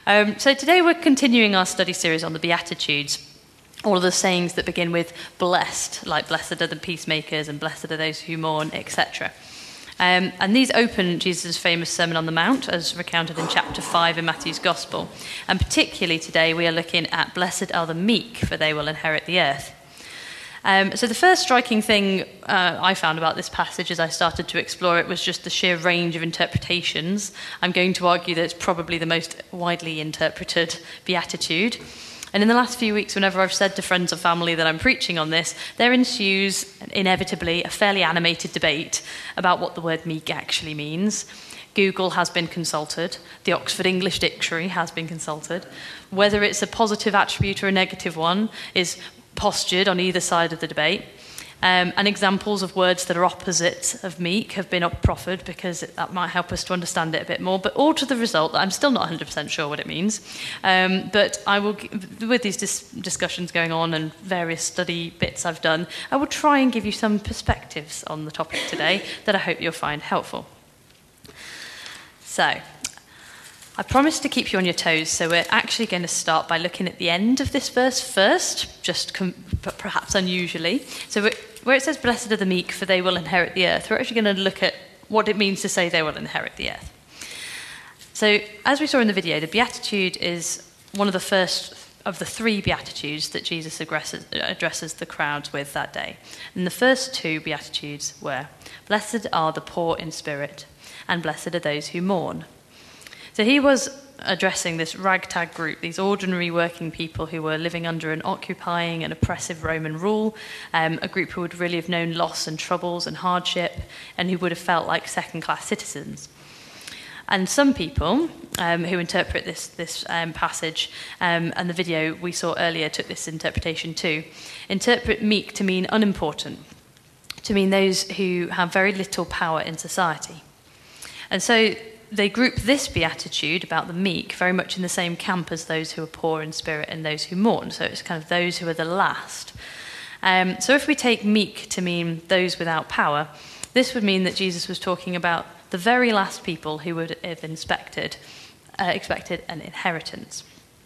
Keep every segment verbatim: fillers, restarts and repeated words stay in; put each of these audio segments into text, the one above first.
Um, so today we're continuing our study series on the Beatitudes, all of the sayings that begin with blessed, like blessed are the peacemakers and blessed are those who mourn, et cetera. Um, and these open Jesus' famous Sermon on the Mount, as recounted in chapter five in Matthew's Gospel. And particularly today we are looking at blessed are the meek, for they will inherit the earth. Um, so the first striking thing uh, I found about this passage as I started to explore it was just the sheer range of interpretations. I'm going to argue that it's probably the most widely interpreted beatitude. And in the last few weeks, whenever I've said to friends or family that I'm preaching on this, there ensues, inevitably, a fairly animated debate about what the word meek actually means. Google has been consulted. The Oxford English Dictionary has been consulted. Whether it's a positive attribute or a negative one is postured on either side of the debate. Um, and examples of words that are opposite of meek have been proffered because it, that might help us to understand it a bit more, but all to the result that I'm still not one hundred percent sure what it means. Um, but I will, with these dis- discussions going on and various study bits I've done, I will try and give you some perspectives on the topic today that I hope you'll find helpful. So, I promised to keep you on your toes, so we're actually going to start by looking at the end of this verse first, just com- perhaps unusually. So where it says, blessed are the meek, for they will inherit the earth, we're actually going to look at what it means to say they will inherit the earth. So as we saw in the video, the Beatitude is one of the first of the three Beatitudes that Jesus addresses, addresses the crowds with that day. And the first two Beatitudes were, blessed are the poor in spirit, and blessed are those who mourn. So he was addressing this ragtag group, these ordinary working people who were living under an occupying and oppressive Roman rule, um, a group who would really have known loss and troubles and hardship, and who would have felt like second-class citizens. And some people um, who interpret this, this um, passage, um, and the video we saw earlier took this interpretation too, interpret meek to mean unimportant, to mean those who have very little power in society. And so they group this beatitude about the meek very much in the same camp as those who are poor in spirit and those who mourn. So it's kind of those who are the last. Um, so if we take meek to mean those without power, this would mean that Jesus was talking about the very last people who would have inspected, uh, expected an inheritance.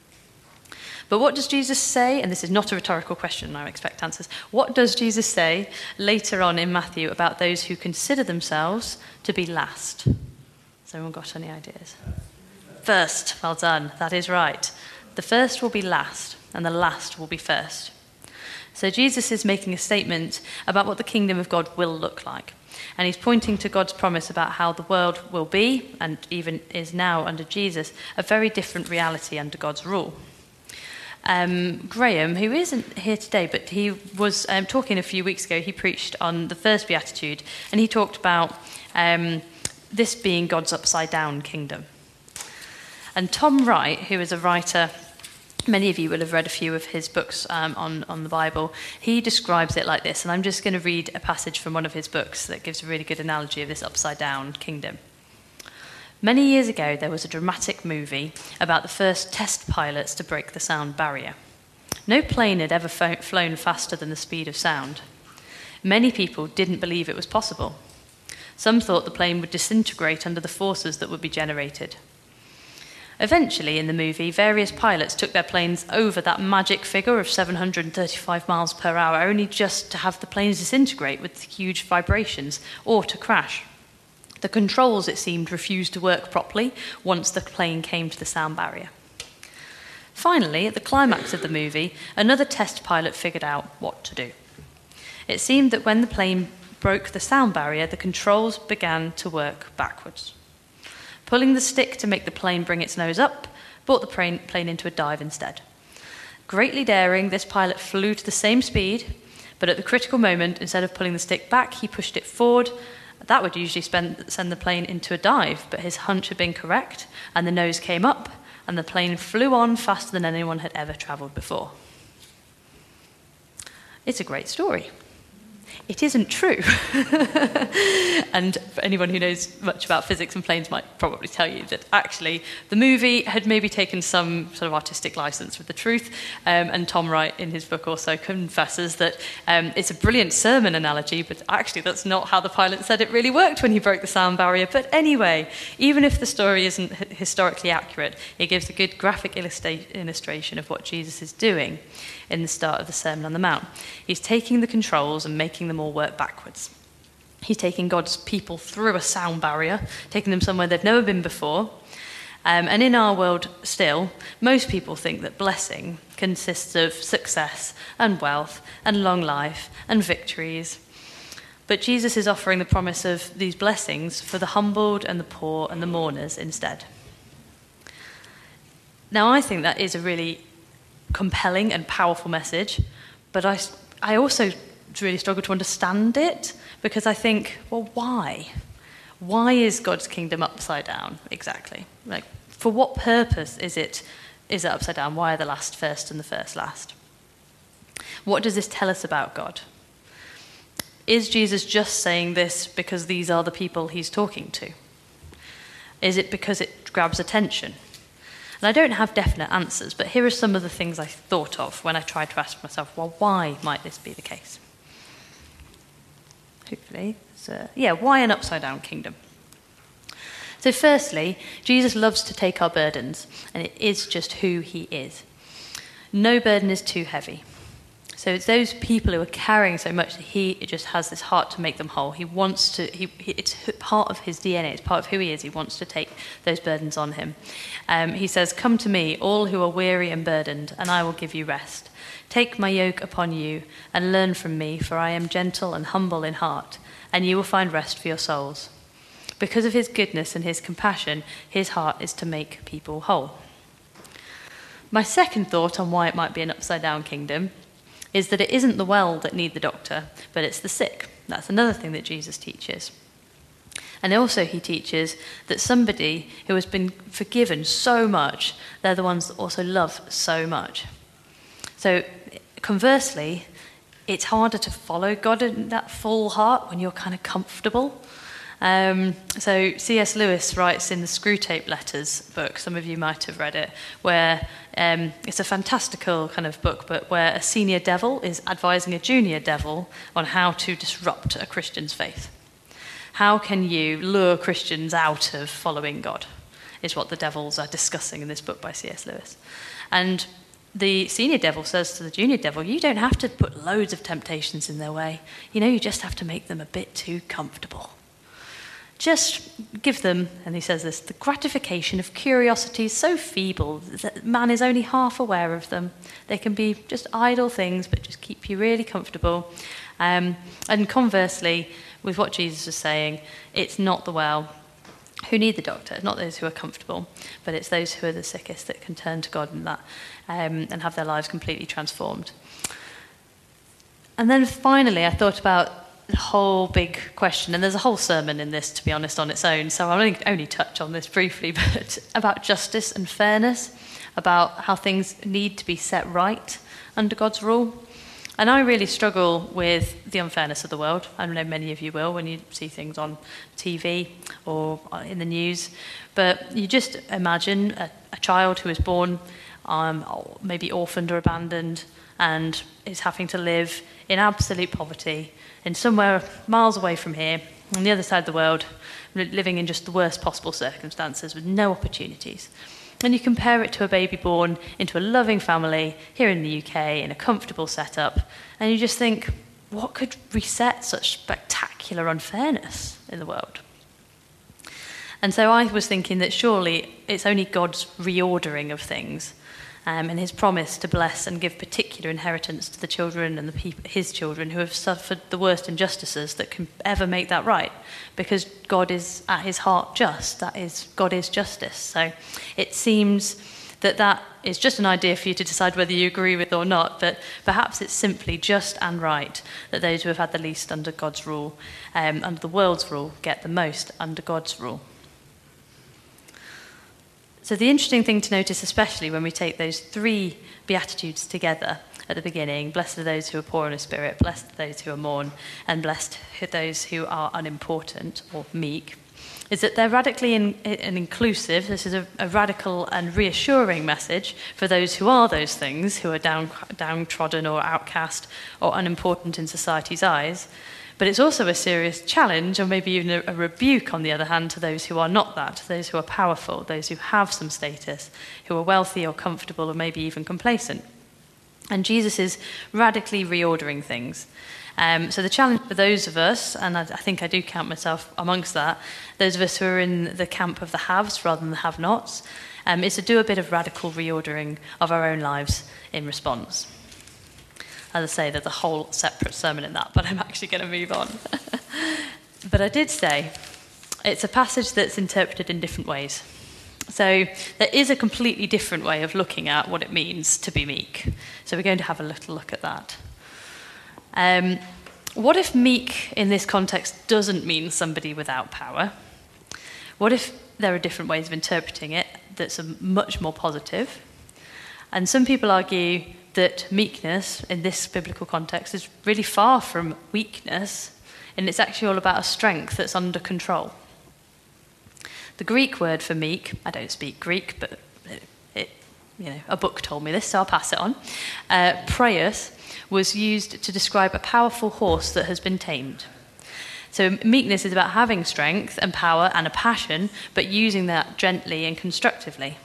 But what does Jesus say? And this is not a rhetorical question, I expect answers. What does Jesus say later on in Matthew about those who consider themselves to be last? Has anyone got any ideas? First, well done, that is right. The first will be last, and the last will be first. So Jesus is making a statement about what the kingdom of God will look like. And he's pointing to God's promise about how the world will be, and even is now under Jesus, a very different reality under God's rule. Um, Graham, who isn't here today, but he was um, talking a few weeks ago, he preached on the first Beatitude, and he talked about Um, this being God's upside-down kingdom. And Tom Wright, who is a writer, many of you will have read a few of his books um, on, on the Bible, he describes it like this, and I'm just going to read a passage from one of his books that gives a really good analogy of this upside-down kingdom. Many years ago, there was a dramatic movie about the first test pilots to break the sound barrier. No plane had ever fo- flown faster than the speed of sound. Many people didn't believe it was possible. Some thought the plane would disintegrate under the forces that would be generated. Eventually, in the movie, various pilots took their planes over that magic figure of seven hundred thirty-five miles per hour, only just to have the planes disintegrate with huge vibrations or to crash. The controls, it seemed, refused to work properly once the plane came to the sound barrier. Finally, at the climax of the movie, another test pilot figured out what to do. It seemed that when the plane broke the sound barrier, the controls began to work backwards. Pulling the stick to make the plane bring its nose up brought the plane, plane into a dive instead. Greatly daring, this pilot flew to the same speed, but at the critical moment, instead of pulling the stick back, he pushed it forward. That would usually spend, send the plane into a dive, but his hunch had been correct, and the nose came up, and the plane flew on faster than anyone had ever travelled before. It's a great story. it isn't true. And for anyone who knows much about physics and planes might probably tell you that actually the movie had maybe taken some sort of artistic license with the truth. Um, and Tom Wright in his book also confesses that um, it's a brilliant sermon analogy, but actually that's not how the pilot said it really worked when he broke the sound barrier. But anyway, even if the story isn't h- historically accurate, it gives a good graphic illustra- illustration of what Jesus is doing in the start of the Sermon on the Mount. He's taking the controls and making them all work backwards. He's taking God's people through a sound barrier, taking them somewhere they've never been before. Um, and in our world still, most people think that blessing consists of success and wealth and long life and victories. But Jesus is offering the promise of these blessings for the humbled and the poor and the mourners instead. Now, I think that is a really compelling and powerful message, but I, I also really struggle to understand it, because I think, well, why? Why is God's kingdom upside down exactly? Like, for what purpose is it is it upside down? Why are the last first and the first last? What does this tell us about God? Is Jesus just saying this because these are the people he's talking to? Is it because it grabs attention? And I don't have definite answers, but here are some of the things I thought of when I tried to ask myself, well, why might this be the case? Hopefully. So, yeah, why an upside-down kingdom? So firstly, Jesus loves to take our burdens, and it is just who he is. No burden is too heavy. So it's those people who are carrying so much that he just has this heart to make them whole. He wants to, he, he, it's part of his D N A, it's part of who he is. He wants to take those burdens on him. Um, he says, "Come to me, all who are weary and burdened, and I will give you rest. Take my yoke upon you and learn from me, for I am gentle and humble in heart, and you will find rest for your souls." Because of his goodness and his compassion, his heart is to make people whole. My second thought on why it might be an upside-down kingdom is that it isn't the well that need the doctor, but it's the sick. That's another thing that Jesus teaches. And also he teaches that somebody who has been forgiven so much, they're the ones that also love so much. So conversely, it's harder to follow God in that full heart when you're kind of comfortable. Um, so C S Lewis writes in the Screwtape Letters book, some of you might have read it, where um, it's a fantastical kind of book, but where a senior devil is advising a junior devil on how to disrupt a Christian's faith. How can you lure Christians out of following God, is what the devils are discussing in this book by C S Lewis. And the senior devil says to the junior devil, you don't have to put loads of temptations in their way. You know, you just have to make them a bit too comfortable. Just give them, and he says this, the gratification of curiosities so feeble that man is only half aware of them. They can be just idle things, but just keep you really comfortable. Um, and conversely, with what Jesus is saying, it's not the well who need the doctor, not those who are comfortable, but it's those who are the sickest that can turn to God in that um, and have their lives completely transformed. And then finally, I thought about the whole big question, and there's a whole sermon in this, to be honest, on its own, so I'll only, only touch on this briefly, but about justice and fairness, about how things need to be set right under God's rule. And I really struggle with the unfairness of the world. I know many of you will when you see things on T V or in the news, but you just imagine a, a child who is born um, maybe orphaned or abandoned and is having to live in absolute poverty in somewhere miles away from here, on the other side of the world, living in just the worst possible circumstances with no opportunities. And you compare it to a baby born into a loving family here in the U K in a comfortable setup, and you just think, what could reset such spectacular unfairness in the world? And so I was thinking that surely it's only God's reordering of things Um, and his promise to bless and give particular inheritance to the children and the people, his children who have suffered the worst injustices that can ever make that right, because God is at his heart just. That is, God is justice. So it seems that that is just an idea for you to decide whether you agree with or not, but perhaps it's simply just and right that those who have had the least under God's rule, um, under the world's rule, get the most under God's rule. So the interesting thing to notice, especially when we take those three Beatitudes together, at the beginning, blessed are those who are poor in spirit, blessed are those who are mourn, and blessed are those who are unimportant or meek, is that they're radically in, in inclusive. This is a, a radical and reassuring message for those who are those things, who are down, downtrodden or outcast or unimportant in society's eyes. But it's also a serious challenge, or maybe even a, a rebuke, on the other hand, to those who are not that, those who are powerful, those who have some status, who are wealthy or comfortable or maybe even complacent. And Jesus is radically reordering things. Um, so the challenge for those of us, and I, I think I do count myself amongst that, those of us who are in the camp of the haves rather than the have-nots, um, is to do a bit of radical reordering of our own lives in response. As I say, there's a whole separate sermon in that, but I'm actually going to move on. But I did say it's a passage that's interpreted in different ways. So there is a completely different way of looking at what it means to be meek. So we're going to have a little look at that. Um, what if meek in this context doesn't mean somebody without power? What if there are different ways of interpreting it that's a much more positive? And some people argue that meekness in this biblical context is really far from weakness, and it's actually all about a strength that's under control. The Greek word for meek, I don't speak Greek, but it, it, you know, a book told me this, so I'll pass it on. Uh, praeus was used to describe a powerful horse that has been tamed. So meekness is about having strength and power and a passion, but using that gently and constructively.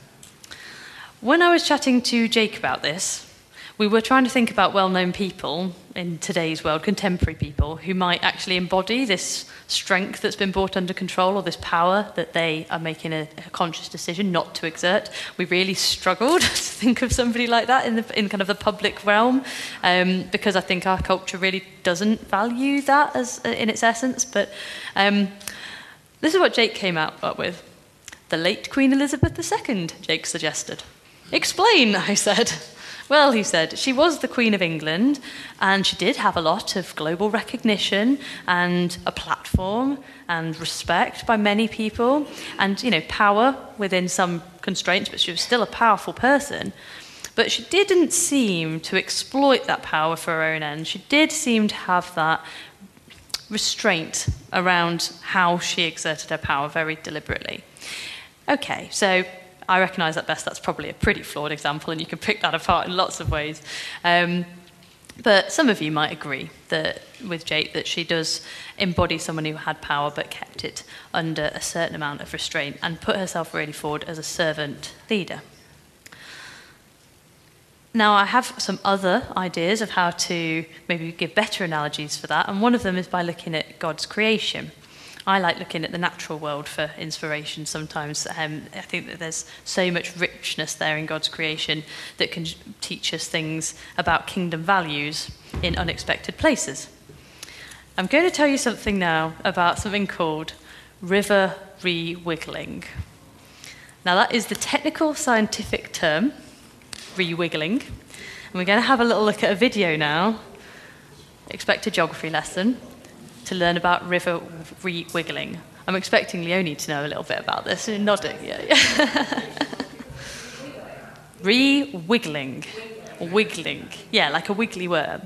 When I was chatting to Jake about this, we were trying to think about well-known people in today's world, contemporary people, who might actually embody this strength that's been brought under control, or this power that they are making a, a conscious decision not to exert. We really struggled to think of somebody like that in the in kind of the public realm, um, because I think our culture really doesn't value that as in its essence. But um, this is what Jake came out up with. The late Queen Elizabeth the Second, Jake suggested. Explain, I said. Well, he said, she was the Queen of England, and she did have a lot of global recognition and a platform and respect by many people and, you know, power within some constraints, but she was still a powerful person. But she didn't seem to exploit that power for her own ends. She did seem to have that restraint around how she exerted her power very deliberately. Okay, so I recognise at best that's probably a pretty flawed example, and you can pick that apart in lots of ways. Um, but some of you might agree that with Jake that she does embody someone who had power but kept it under a certain amount of restraint and put herself really forward as a servant leader. Now, I have some other ideas of how to maybe give better analogies for that, and one of them is by looking at God's creation. I like looking at the natural world for inspiration sometimes. Um, I think that there's so much richness there in God's creation that can teach us things about kingdom values in unexpected places. I'm going to tell you something now about something called river re-wiggling. Now, that is the technical scientific term, re-wiggling. And we're going to have a little look at a video now. Expect a geography lesson to learn about river re-wiggling. I'm expecting Leonie to know a little bit about this. You're nodding, yeah. yeah. Re-wiggling. Wiggling. Yeah, like a wiggly worm.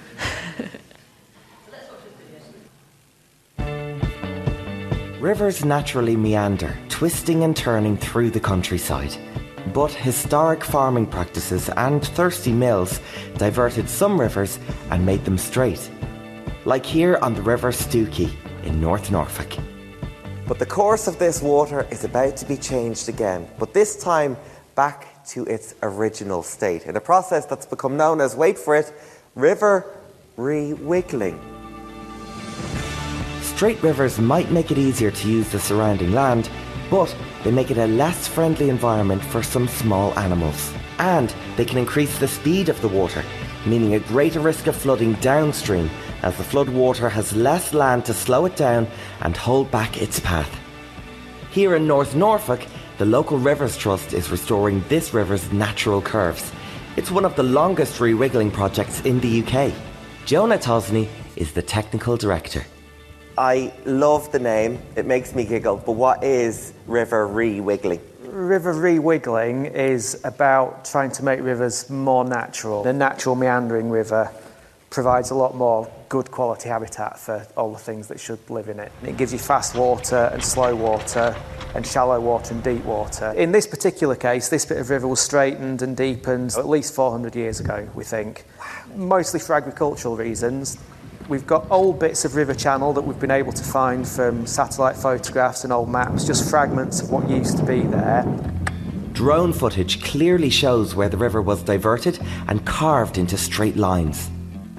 Rivers naturally meander, twisting and turning through the countryside. But historic farming practices and thirsty mills diverted some rivers and made them straight. Like here on the River Stookey in North Norfolk. But the course of this water is about to be changed again, but this time back to its original state, in a process that's become known as, wait for it, river re-wiggling. Straight rivers might make it easier to use the surrounding land, but they make it a less friendly environment for some small animals. And they can increase the speed of the water, meaning a greater risk of flooding downstream, as the flood water has less land to slow it down and hold back its path. Here in North Norfolk, the local Rivers Trust is restoring this river's natural curves. It's one of the longest re-wiggling projects in the U K. Jonah Tosney is the technical director. I love the name, it makes me giggle, but what is river re-wiggling? River re-wiggling is about trying to make rivers more natural. The natural meandering river provides a lot more good quality habitat for all the things that should live in it. It gives you fast water and slow water and shallow water and deep water. In this particular case, this bit of river was straightened and deepened at least four hundred years ago, we think. Mostly for agricultural reasons. We've got old bits of river channel that we've been able to find from satellite photographs and old maps, just fragments of what used to be there. Drone footage clearly shows where the river was diverted and carved into straight lines.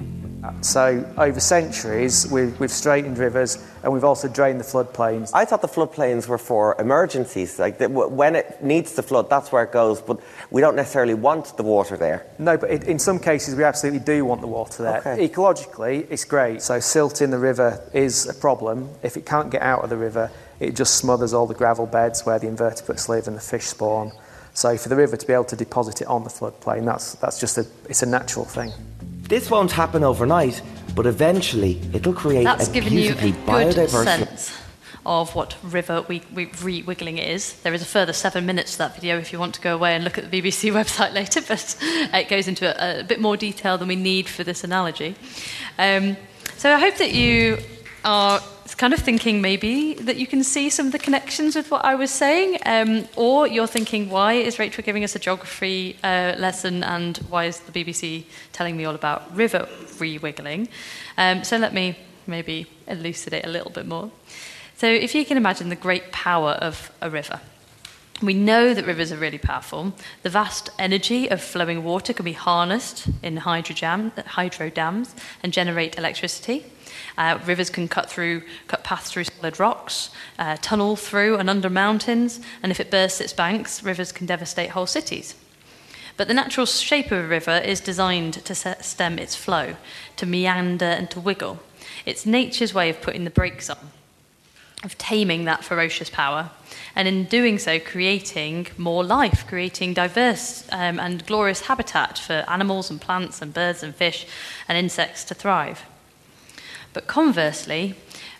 So over centuries we've, we've straightened rivers and we've also drained the floodplains. I thought the floodplains were for emergencies, like the, when it needs to flood, that's where it goes, but we don't necessarily want the water there. No, but it, in some cases we absolutely do want the water there. Okay. Ecologically, it's great. So silt in the river is a problem. If it can't get out of the river, it just smothers all the gravel beds where the invertebrates live and the fish spawn. So for the river to be able to deposit it on the floodplain, that's, that's just a, it's a natural thing. This won't happen overnight, but eventually it'll create That's a given you a beautifully good biodiverse... sense of what river we, we, re-wiggling is. There is a further seven minutes to that video if you want to go away and look at the B B C website later, but it goes into a, a bit more detail than we need for this analogy. Um, so I hope that you are kind of thinking maybe that you can see some of the connections with what I was saying, um, or you're thinking, why is Rachel giving us a geography uh, lesson and why is the B B C telling me all about river re-wiggling? Um, so let me maybe elucidate a little bit more. So if you can imagine the great power of a river. We know that rivers are really powerful. The vast energy of flowing water can be harnessed in hydro, jam, hydro dams and generate electricity. Uh, rivers can cut through, cut paths through solid rocks, uh, tunnel through and under mountains, and if it bursts its banks, rivers can devastate whole cities. But the natural shape of a river is designed to stem its flow, to meander and to wiggle. It's nature's way of putting the brakes on, of taming that ferocious power, and in doing so, creating more life, creating diverse um, and glorious habitat for animals and plants and birds and fish and insects to thrive. But conversely,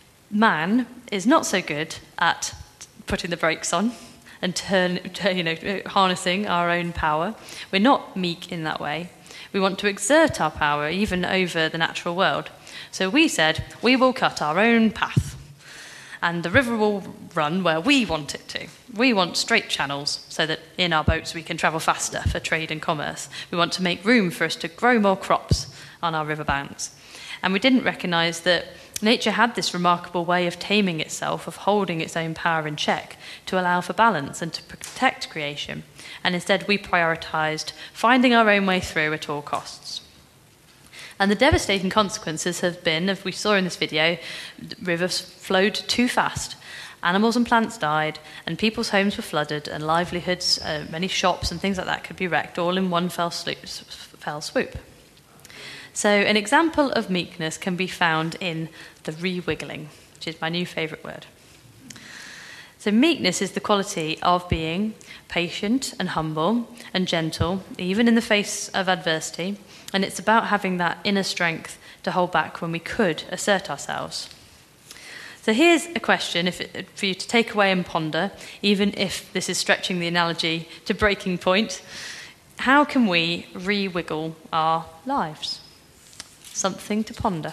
man is not so good at putting the brakes on and turn, turn, you know, harnessing our own power. We're not meek in that way. We want to exert our power even over the natural world. So we said, we will cut our own path, and the river will run where we want it to. We want straight channels so that in our boats we can travel faster for trade and commerce. We want to make room for us to grow more crops on our river banks. And we didn't recognise that nature had this remarkable way of taming itself, of holding its own power in check to allow for balance and to protect creation. And instead we prioritised finding our own way through at all costs. And the devastating consequences have been, as we saw in this video, rivers flowed too fast. Animals and plants died, and people's homes were flooded, and livelihoods, uh, many shops and things like that could be wrecked, all in one fell swoop. So an example of meekness can be found in the re-wiggling, which is my new favourite word. So meekness is the quality of being patient and humble and gentle, even in the face of adversity, and it's about having that inner strength to hold back when we could assert ourselves. So here's a question if it, for you to take away and ponder, even if this is stretching the analogy to breaking point. How can we re-wiggle our lives? Something to ponder.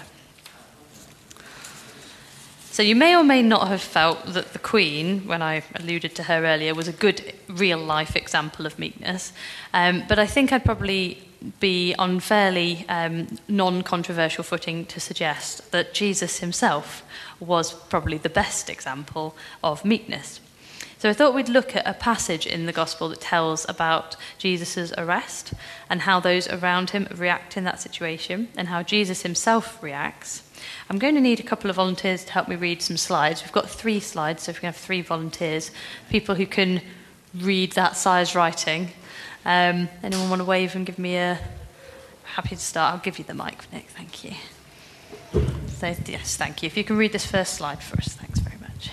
So you may or may not have felt that the Queen, when I alluded to her earlier, was a good real-life example of meekness. Um, but I think I'd probably be on fairly um, non-controversial footing to suggest that Jesus himself was probably the best example of meekness. So I thought we'd look at a passage in the Gospel that tells about Jesus' arrest and how those around him react in that situation and how Jesus himself reacts. I'm going to need a couple of volunteers to help me read some slides. We've got three slides, so if we can have three volunteers, people who can read that size writing. Um, anyone want to wave and give me a... Happy to start. I'll give you the mic, Nick. Thank you. So, yes, thank you. If you can read this first slide for us, thanks very much.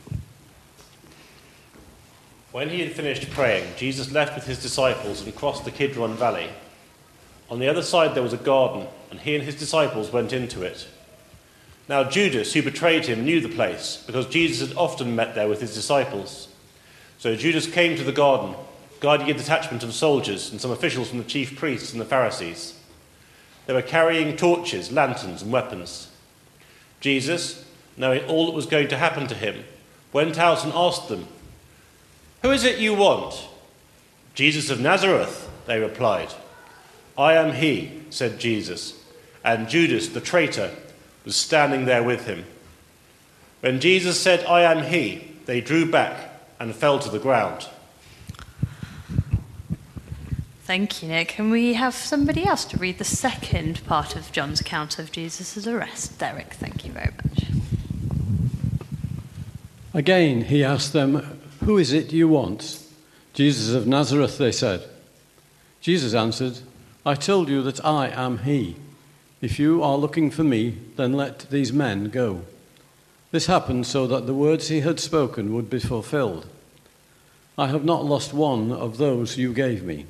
When he had finished praying, Jesus left with his disciples and crossed the Kidron Valley. On the other side there was a garden, and he and his disciples went into it. Now Judas, who betrayed him, knew the place, because Jesus had often met there with his disciples. So Judas came to the garden, guiding a detachment of soldiers and some officials from the chief priests and the Pharisees. They were carrying torches, lanterns, and weapons. Jesus, knowing all that was going to happen to him, went out and asked them, "Who is it you want?" "Jesus of Nazareth," they replied. "I am he," said Jesus, and Judas, the traitor, was standing there with him. When Jesus said, "I am he," they drew back and fell to the ground. Thank you, Nick. Can we have somebody else to read the second part of John's account of Jesus' arrest? Derek, thank you very much. Again, he asked them, "Who is it you want?" "Jesus of Nazareth," they said. Jesus answered, "I told you that I am he. If you are looking for me, then let these men go." This happened so that the words he had spoken would be fulfilled. "I have not lost one of those you gave me."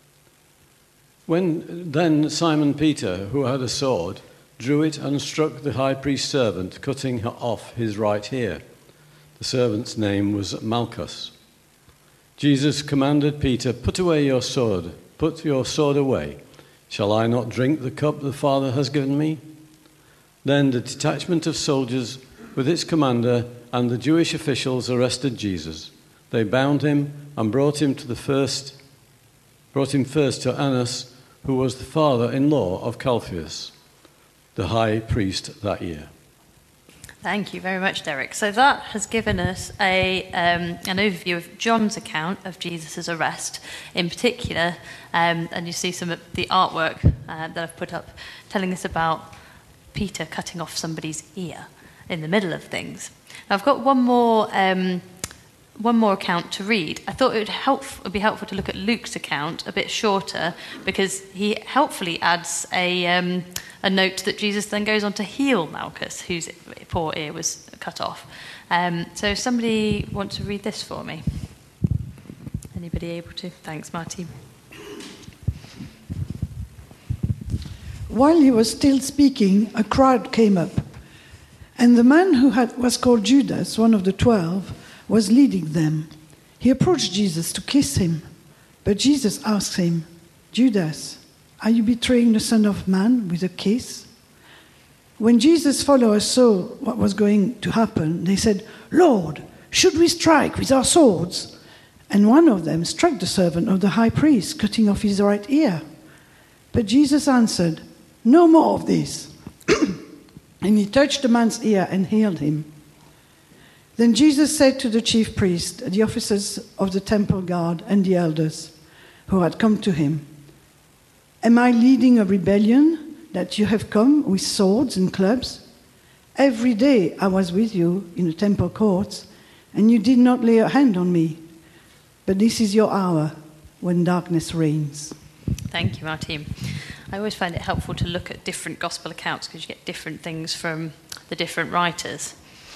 When then Simon Peter, who had a sword, drew it and struck the high priest's servant, cutting off his right ear. The servant's name was Malchus. Jesus commanded Peter, "Put away your sword. Put your sword away. Shall I not drink the cup the Father has given me?" Then the detachment of soldiers with its commander and the Jewish officials arrested Jesus. They bound him and brought him to the first, brought him first to Annas, who was the father-in-law of Caiaphas, the high priest that year. Thank you very much, Derek. So that has given us a um, an overview of John's account of Jesus' arrest in particular, um, and you see some of the artwork uh, that I've put up telling us about Peter cutting off somebody's ear in the middle of things. Now, I've got one more um, one more account to read. I thought it would help it would be helpful to look at Luke's account, a bit shorter, because he helpfully adds a um, a note that Jesus then goes on to heal Malchus, whose poor ear was cut off. Um, so if somebody wants to read this for me? Anybody able to? Thanks, Martin. While he was still speaking, a crowd came up, and the man who had, was called Judas, one of the twelve, was leading them. He approached Jesus to kiss him, but Jesus asked him, "Judas, are you betraying the Son of Man with a kiss?" When Jesus' followers saw what was going to happen, they said, "Lord, should we strike with our swords?" And one of them struck the servant of the high priest, cutting off his right ear. But Jesus answered, "No more of this." And he touched the man's ear and healed him. Then Jesus said to the chief priest, the officers of the temple guard, and the elders who had come to him, "Am I leading a rebellion that you have come with swords and clubs? Every day I was with you in the temple courts, and you did not lay a hand on me. But this is your hour when darkness reigns." Thank you, Martin. I always find it helpful to look at different gospel accounts because you get different things from the different writers.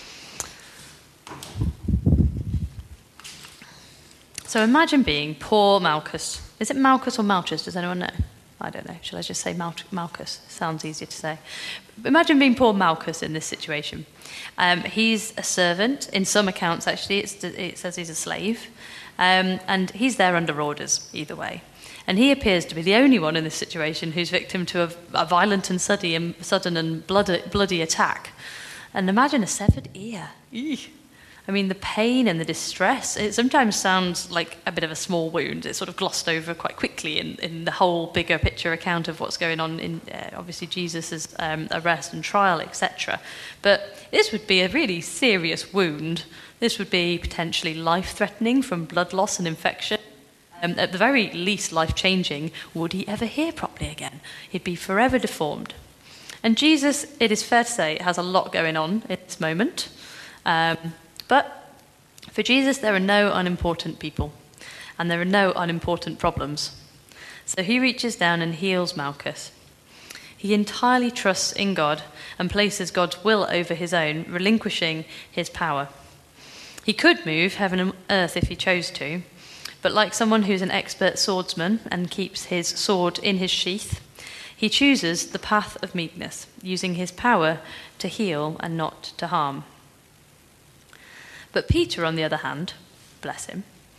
So imagine being poor Malchus. Is it Malchus or Malchus? Does anyone know? I don't know. Shall I just say Mal- Malchus? Sounds easier to say. Imagine being poor Malchus in this situation. Um, he's a servant. In some accounts, actually, it's, it says he's a slave. Um, and he's there under orders, either way. And he appears to be the only one in this situation who's victim to a, a violent and sudden and, sudden and bloody, bloody attack. And imagine a severed ear. Eesh. I mean, the pain and the distress, it sometimes sounds like a bit of a small wound. It's sort of glossed over quite quickly in, in the whole bigger picture account of what's going on in, uh, obviously, Jesus' um, arrest and trial, et cetera. But this would be a really serious wound. This would be potentially life-threatening from blood loss and infection. Um, at the very least, life-changing. Would he ever hear properly again? He'd be forever deformed. And Jesus, it is fair to say, has a lot going on at this moment. Um, but for Jesus, there are no unimportant people, and there are no unimportant problems. So he reaches down and heals Malchus. He entirely trusts in God and places God's will over his own, relinquishing his power. He could move heaven and earth if he chose to, but like someone who's an expert swordsman and keeps his sword in his sheath, he chooses the path of meekness, using his power to heal and not to harm. But Peter, on the other hand, bless him,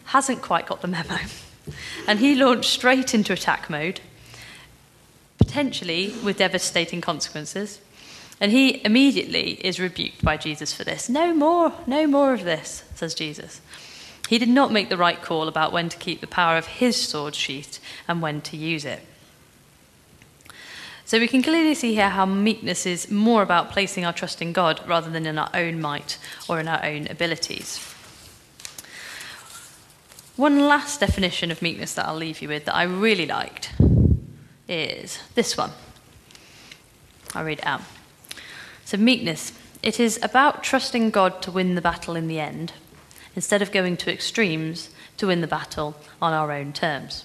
hasn't quite got the memo. And he launched straight into attack mode, potentially with devastating consequences. And he immediately is rebuked by Jesus for this. No more, no more of this, says Jesus. He did not make the right call about when to keep the power of his sword sheathed and when to use it. So we can clearly see here how meekness is more about placing our trust in God rather than in our own might or in our own abilities. One last definition of meekness that I'll leave you with that I really liked is this one. I'll read it out. So meekness, it is about trusting God to win the battle in the end, instead of going to extremes to win the battle on our own terms.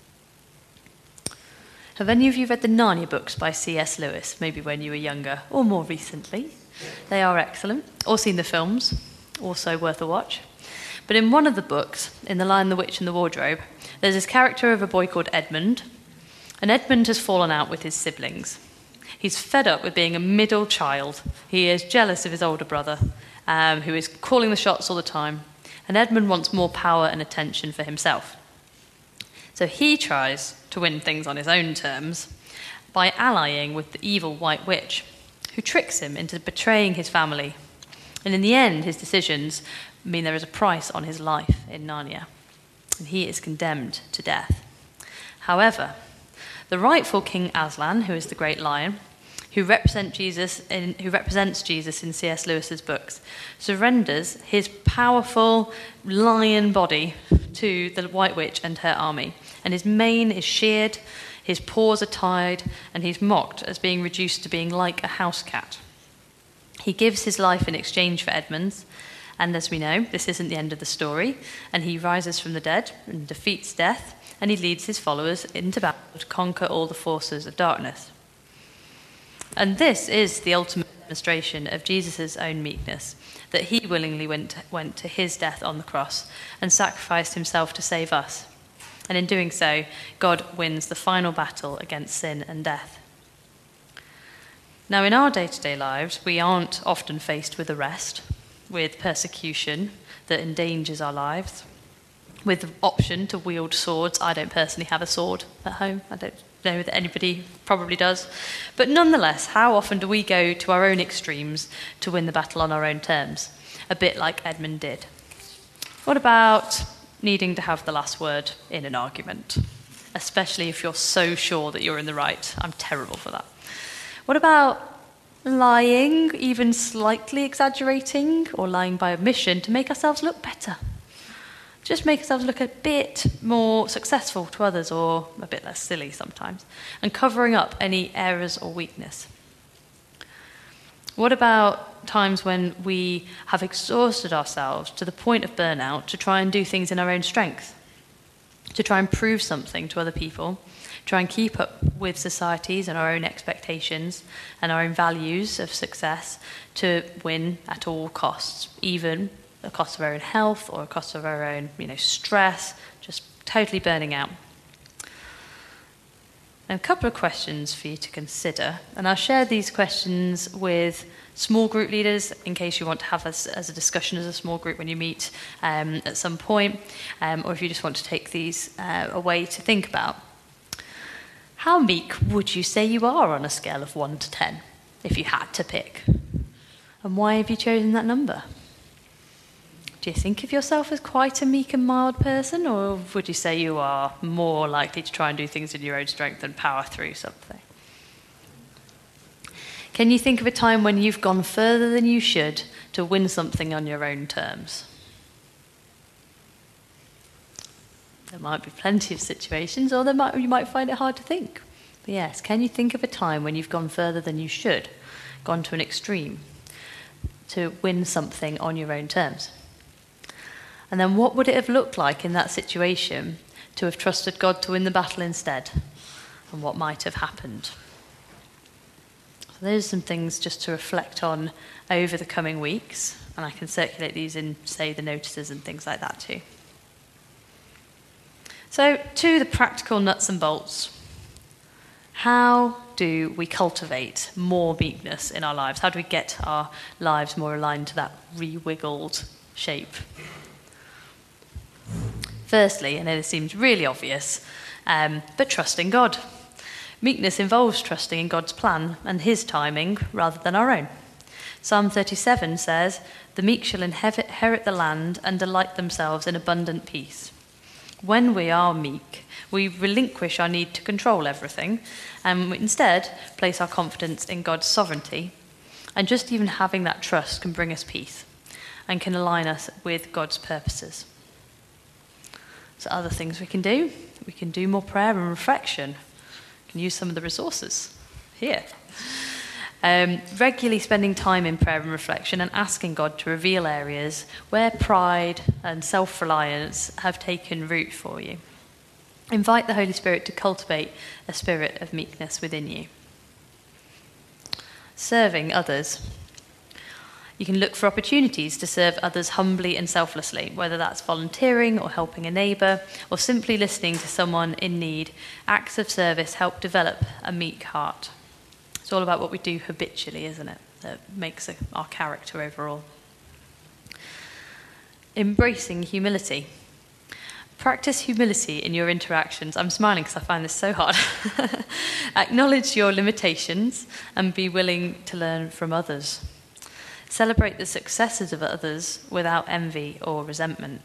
Have any of you read the Narnia books by C S Lewis, maybe when you were younger, or more recently? They are excellent. Or seen the films, also worth a watch. But in one of the books, in The Lion, the Witch and the Wardrobe, there's this character of a boy called Edmund, and Edmund has fallen out with his siblings. He's fed up with being a middle child. He is jealous of his older brother, um, who is calling the shots all the time, and Edmund wants more power and attention for himself. So he tries to win things on his own terms by allying with the evil White Witch, who tricks him into betraying his family. And in the end, his decisions mean there is a price on his life in Narnia, and he is condemned to death. However, the rightful King Aslan, who is the great lion, who represent Jesus in, who represents Jesus in C S Lewis's books, surrenders his powerful lion body to the White Witch and her army, and his mane is sheared, his paws are tied, and he's mocked as being reduced to being like a house cat. He gives his life in exchange for Edmund's, and as we know, this isn't the end of the story, and he rises from the dead and defeats death, and he leads his followers into battle to conquer all the forces of darkness. And this is the ultimate demonstration of Jesus' own meekness, that he willingly went to, went to his death on the cross and sacrificed himself to save us. And in doing so, God wins the final battle against sin and death. Now, in our day-to-day lives, we aren't often faced with arrest, with persecution that endangers our lives, with the option to wield swords. I don't personally have a sword at home. I don't know that anybody probably does. But nonetheless, how often do we go to our own extremes to win the battle on our own terms? A bit like Edmund did. What about needing to have the last word in an argument? Especially if you're so sure that you're in the right. I'm terrible for that. What about lying, even slightly exaggerating, or lying by omission to make ourselves look better? Just make ourselves look a bit more successful to others, or a bit less silly sometimes, and covering up any errors or weakness. What about times when we have exhausted ourselves to the point of burnout to try and do things in our own strength, to try and prove something to other people, try and keep up with societies and our own expectations and our own values of success to win at all costs, even the cost of our own health or a cost of our own, you know, stress, just totally burning out. And a couple of questions for you to consider, and I'll share these questions with small group leaders in case you want to have us as a discussion as a small group when you meet um, at some point, um, or if you just want to take these uh, away to think about. How meek would you say you are on a scale of one to ten, if you had to pick? And why have you chosen that number? Do you think of yourself as quite a meek and mild person, or would you say you are more likely to try and do things in your own strength and power through something? Can you think of a time when you've gone further than you should to win something on your own terms? There might be plenty of situations, or there might, you might find it hard to think. But yes, can you think of a time when you've gone further than you should, gone to an extreme, to win something on your own terms? And then what would it have looked like in that situation to have trusted God to win the battle instead? And what might have happened? So those are some things just to reflect on over the coming weeks. And I can circulate these in, say, the notices and things like that too. So to the practical nuts and bolts. How do we cultivate more meekness in our lives? How do we get our lives more aligned to that re-wiggled shape? Firstly, I know this seems really obvious, um, but trusting God. Meekness involves trusting in God's plan and his timing rather than our own. Psalm thirty-seven says, "The meek shall inherit the land and delight themselves in abundant peace." When we are meek, we relinquish our need to control everything and instead place our confidence in God's sovereignty. And just even having that trust can bring us peace and can align us with God's purposes. So other things we can do, we can do more prayer and reflection. We can use some of the resources here. Um, regularly spending time in prayer and reflection and asking God to reveal areas where pride and self-reliance have taken root for you. Invite the Holy Spirit to cultivate a spirit of meekness within you. Serving others. You can look for opportunities to serve others humbly and selflessly, whether that's volunteering or helping a neighbour or simply listening to someone in need. Acts of service help develop a meek heart. It's all about what we do habitually, isn't it? That makes a, our character overall. Embracing humility. Practice humility in your interactions. I'm smiling because I find this so hard. Acknowledge your limitations and be willing to learn from others. Celebrate the successes of others without envy or resentment.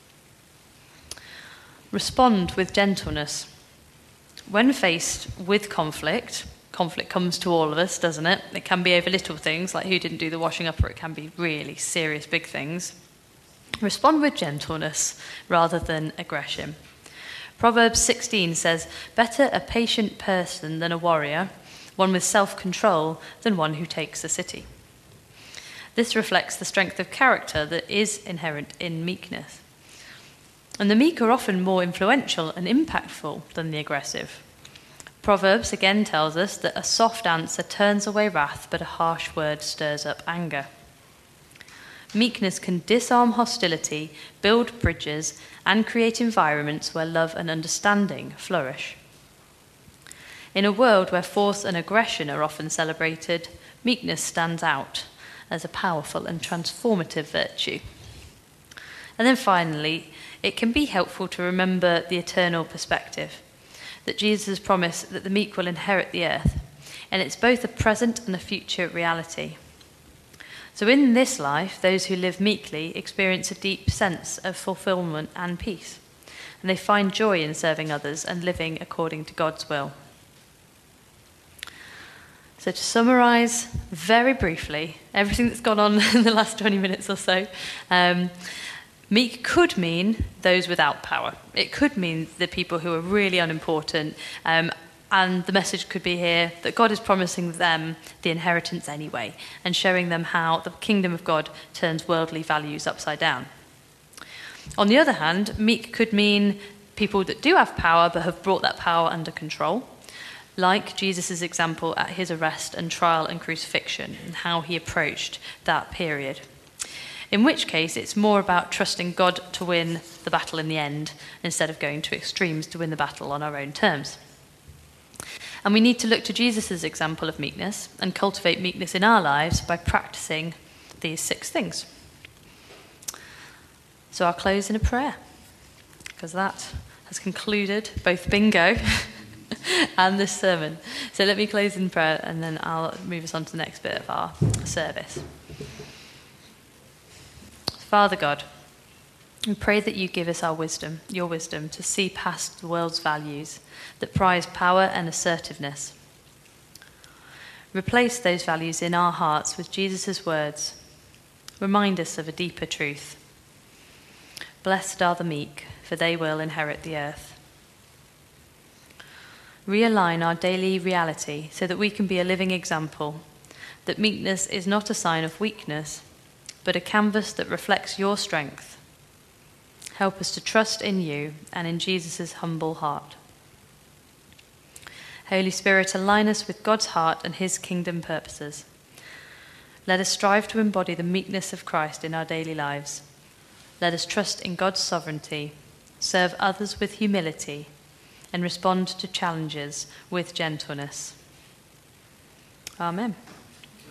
Respond with gentleness. When faced with conflict, conflict comes to all of us, doesn't it? It can be over little things like who didn't do the washing up, or it can be really serious big things. Respond with gentleness rather than aggression. Proverbs sixteen says, "Better a patient person than a warrior, one with self-control than one who takes a city." This reflects the strength of character that is inherent in meekness. And the meek are often more influential and impactful than the aggressive. Proverbs again tells us that a soft answer turns away wrath, but a harsh word stirs up anger. Meekness can disarm hostility, build bridges, and create environments where love and understanding flourish. In a world where force and aggression are often celebrated, meekness stands out as a powerful and transformative virtue. And then finally, it can be helpful to remember the eternal perspective, that Jesus promised that the meek will inherit the earth, and it's both a present and a future reality. So in this life, those who live meekly experience a deep sense of fulfillment and peace, and they find joy in serving others and living according to God's will. So to summarise very briefly everything that's gone on in the last twenty minutes or so, um, meek could mean those without power. It could mean the people who are really unimportant, um, and the message could be here that God is promising them the inheritance anyway and showing them how the kingdom of God turns worldly values upside down. On the other hand, meek could mean people that do have power but have brought that power under control, like Jesus' example at his arrest and trial and crucifixion and how he approached that period. In which case, it's more about trusting God to win the battle in the end instead of going to extremes to win the battle on our own terms. And we need to look to Jesus' example of meekness and cultivate meekness in our lives by practicing these six things. So I'll close in a prayer, because that has concluded both bingo and this sermon. So let me close in prayer, and then I'll move us on to the next bit of our service. Father God, we pray that you give us our wisdom, your wisdom, to see past the world's values that prize power and assertiveness. Replace those values in our hearts with Jesus' words. Remind us of a deeper truth. Blessed are the meek, for they will inherit the earth. Realign our daily reality so that we can be a living example, that meekness is not a sign of weakness, but a canvas that reflects your strength. Help us to trust in you and in Jesus' humble heart. Holy Spirit, align us with God's heart and his kingdom purposes. Let us strive to embody the meekness of Christ in our daily lives. Let us trust in God's sovereignty, serve others with humility, and respond to challenges with gentleness. Amen.